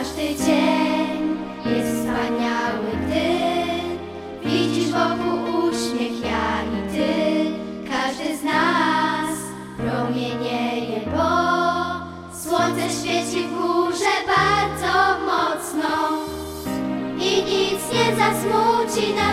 Każdy dzień jest wspaniały, gdy widzisz wokół uśmiech, ja i ty. Każdy z nas promienieje, bo słońce świeci w górze bardzo mocno i nic nie zasmuci nas.